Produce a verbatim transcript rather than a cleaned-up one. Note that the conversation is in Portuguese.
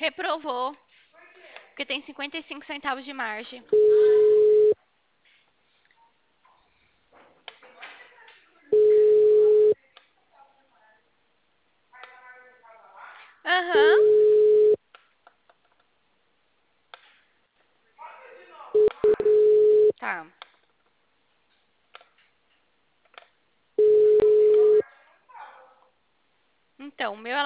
Reprovou, porque tem cinquenta e cinco centavos de margem. Aham. Tá. Então, o meu